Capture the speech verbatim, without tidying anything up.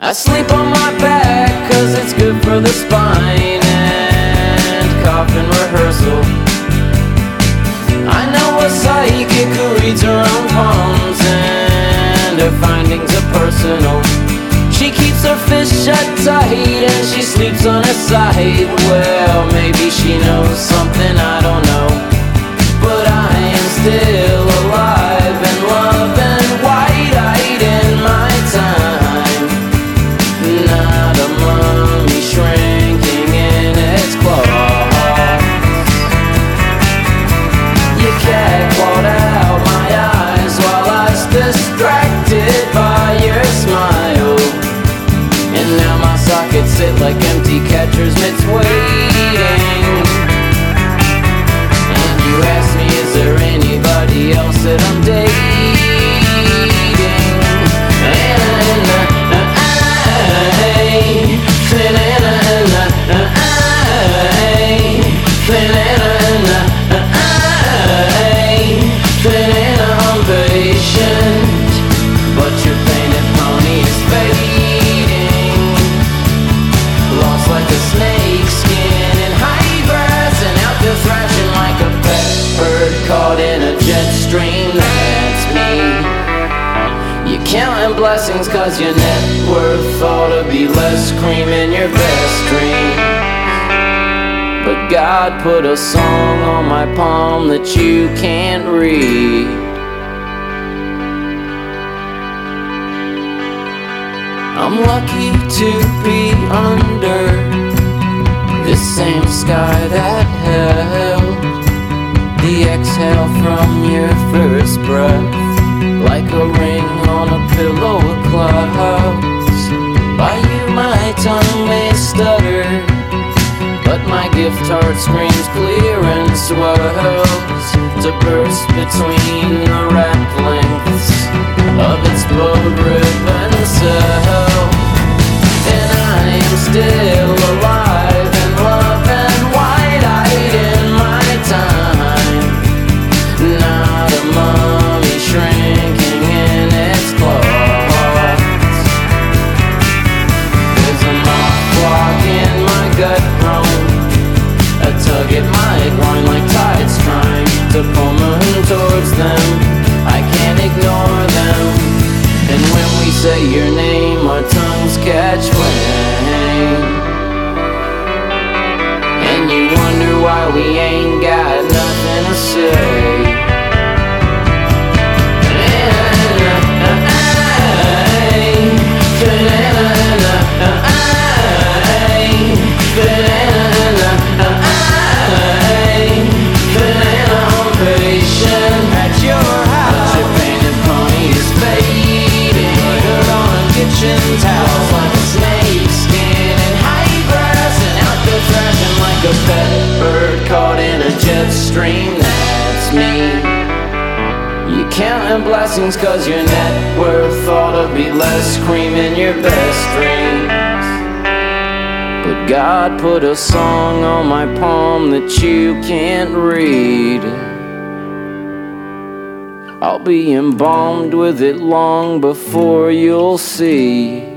I sleep on my back cause it's good for the spine and coffin rehearsal. I know a psychic who reads her own palms and her findings are personal. She keeps her fist shut tight and she sleeps on her side. Well, maybe she knows something I don't know, but I am still alive and loving, wide-eyed in my time. Not a mummy shrinking in its claws. Your cat clawed out my eyes while I was distracted by your smile. And now my sockets sit like empty catcher's mitts waiting. And you ask me, is there anybody else that I'm dating? I'm patient, but your painted pony is fading. Lost like a snake skin in high grass, and out there thrashing like a pet bird caught in a jet stream. That's me. You're counting blessings cause your net worth ought to be less cream in your best dream. But God put a song on my palm that you can't read. I'm lucky to be under this same sky that held the exhale from your first breath, like a ring on a pillow of clouds. By you my tongue may stutter, but my gift heart screams clear and swells to burst between the wrapped lengths of its blowed ribbon cell. And I am still alive and loving, wide-eyed in my time. Not a mummy shrinking in its claws. There's a moth walk in my gut groan, a tug at my groin like tides trying to pull moon towards them. I can't ignore them. And when we say your name, our tongues catch flame. And you wonder why we ain't got nothing to say. Towels like a snake skin and high grass, and out there thrashing like a pet bird caught in a jet stream. That's me. You counting blessings cause your net worth ought to be less cream in your best dreams. But God put a song on my palm that you can't read. I'll be embalmed with it long before you'll see.